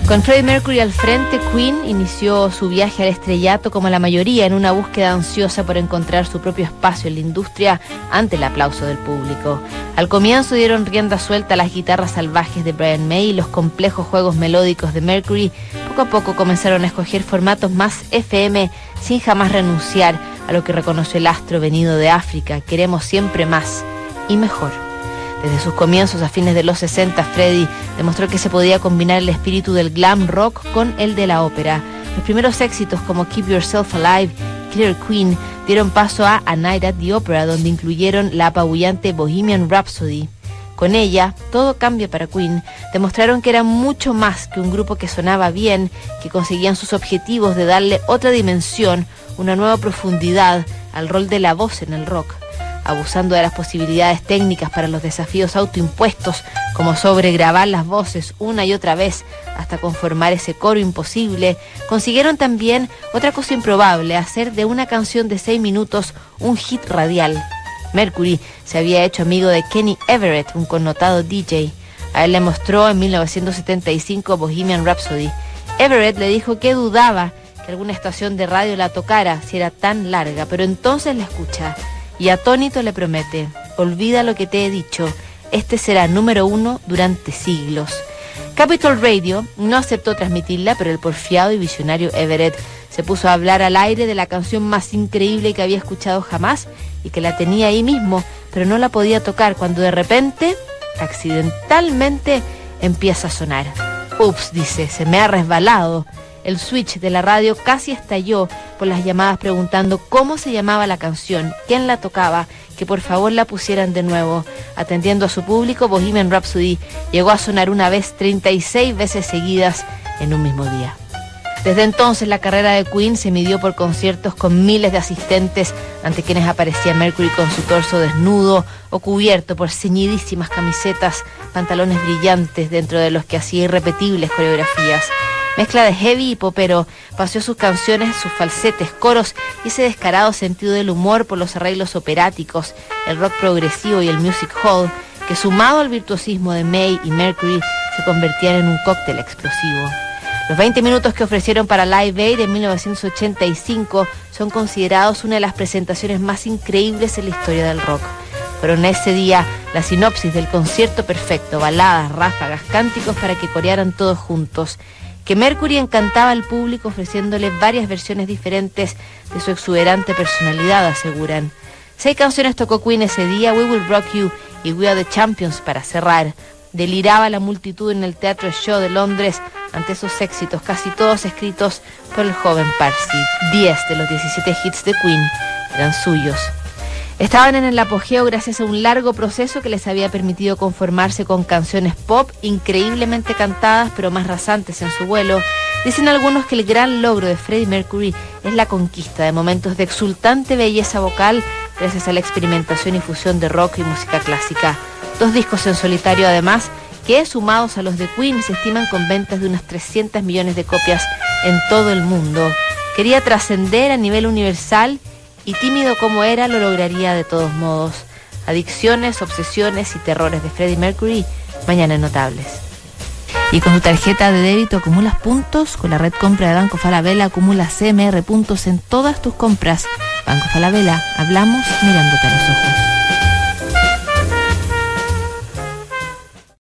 Con Freddie Mercury al frente, Queen inició su viaje al estrellato como la mayoría, en una búsqueda ansiosa por encontrar su propio espacio en la industria ante el aplauso del público. Al comienzo dieron rienda suelta a las guitarras salvajes de Brian May y los complejos juegos melódicos de Mercury. Poco a poco comenzaron a escoger formatos más FM sin jamás renunciar a lo que reconoció el astro venido de África: queremos siempre más y mejor. Desde sus comienzos a fines de los 60, Freddie demostró que se podía combinar el espíritu del glam rock con el de la ópera. Los primeros éxitos como Keep Yourself Alive y Killer Queen dieron paso a Night at the Opera, donde incluyeron la apabullante Bohemian Rhapsody. Con ella, todo cambia para Queen. Demostraron que eran mucho más que un grupo que sonaba bien, que conseguían sus objetivos de darle otra dimensión, una nueva profundidad al rol de la voz en el rock. Abusando de las posibilidades técnicas para los desafíos autoimpuestos, como sobregrabar las voces una y otra vez hasta conformar ese coro imposible, consiguieron también otra cosa improbable: hacer de una canción de 6 minutos un hit radial. Mercury se había hecho amigo de Kenny Everett, un connotado DJ. A él le mostró en 1975 Bohemian Rhapsody. Everett le dijo que dudaba que alguna estación de radio la tocara si era tan larga, pero entonces la escucha. Y atónito le promete: olvida lo que te he dicho, este será número 1 durante siglos. Capitol Radio no aceptó transmitirla, pero el porfiado y visionario Everett se puso a hablar al aire de la canción más increíble que había escuchado jamás y que la tenía ahí mismo, pero no la podía tocar, cuando de repente, accidentalmente, empieza a sonar. Ups, dice, se me ha resbalado. El switch de la radio casi estalló por las llamadas preguntando cómo se llamaba la canción, quién la tocaba, que por favor la pusieran de nuevo. Atendiendo a su público, Bohemian Rhapsody llegó a sonar una vez 36 veces seguidas en un mismo día. Desde entonces la carrera de Queen se midió por conciertos con miles de asistentes, ante quienes aparecía Mercury con su torso desnudo o cubierto por ceñidísimas camisetas, pantalones brillantes dentro de los que hacía irrepetibles coreografías. Mezcla de heavy y popero, paseó sus canciones, sus falsetes, coros y ese descarado sentido del humor por los arreglos operáticos, el rock progresivo y el music hall, que sumado al virtuosismo de May y Mercury se convertían en un cóctel explosivo. Los 20 minutos que ofrecieron para Live Aid en 1985 son considerados una de las presentaciones más increíbles en la historia del rock. Fueron ese día la sinopsis del concierto perfecto: baladas, ráfagas, cánticos para que corearan todos juntos. Que Mercury encantaba al público ofreciéndole varias versiones diferentes de su exuberante personalidad, aseguran. 6 canciones tocó Queen ese día: We Will Rock You y We Are the Champions para cerrar. Deliraba la multitud en el Teatro Shaw de Londres ante esos éxitos, casi todos escritos por el joven Parsi. 10 de los 17 hits de Queen eran suyos. Estaban en el apogeo gracias a un largo proceso que les había permitido conformarse con canciones pop increíblemente cantadas, pero más rasantes en su vuelo. Dicen algunos que el gran logro de Freddie Mercury es la conquista de momentos de exultante belleza vocal gracias a la experimentación y fusión de rock y música clásica. 2 discos en solitario además, que sumados a los de Queen se estiman con ventas de unas 300 millones de copias en todo el mundo. Quería trascender a nivel universal y tímido como era, lo lograría de todos modos. Adicciones, obsesiones y terrores de Freddie Mercury, mañana en Notables. Y con tu tarjeta de débito acumulas puntos. Con la red compra de Banco Falabella acumulas CMR puntos en todas tus compras. Banco Falabella, hablamos mirándote a los ojos.